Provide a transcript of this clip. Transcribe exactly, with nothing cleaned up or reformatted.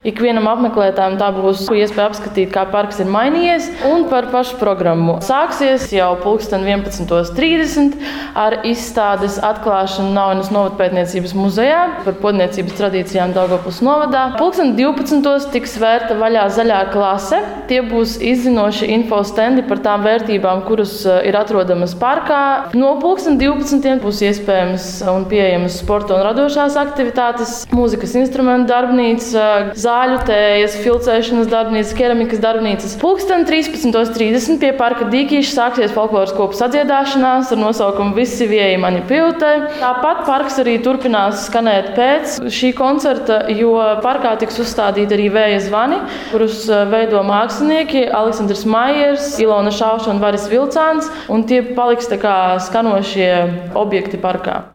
Ikvienam apmeklētājam tā būs iespēja apskatīt, kā parks ir mainījies, un par pašu programmu. Sāksies jau pulksten vienpadsmit trīsdesmit ar izstādes atklāšanu Naunas novadpētniecības muzejā par podniecības tradīcijām Daugavpils novadā. Pulksten divpadsmitos tiks vērta vaļā zaļā klase. Tie būs izzinoši info stendi par tām vērtībām, kuras ir atrodamas parkā. No pulksten divpadsmitiem būs iespējams un pieejamas sporta un radošās aktivitātes, mūzikas instrumentu darbnīca, zāļu tējas, filcēšanas darbnīcas, keramikas darbnīcas. Pulksten trīspadsmit trīsdesmit pie parka dīķīša sāksies folkloras kopu sadziedāšanās ar nosaukumu Visi vieji mani pildē. Tāpat parks arī turpinās skanēt pēc šī koncerta, jo parkā tiks uzstādīti arī vēja zvani, kurus veido mākslinieki Aleksandrs Maiers, Ilona Šauša un Varis Vilcāns, un tie paliks tā kā skanošie objekti parkā.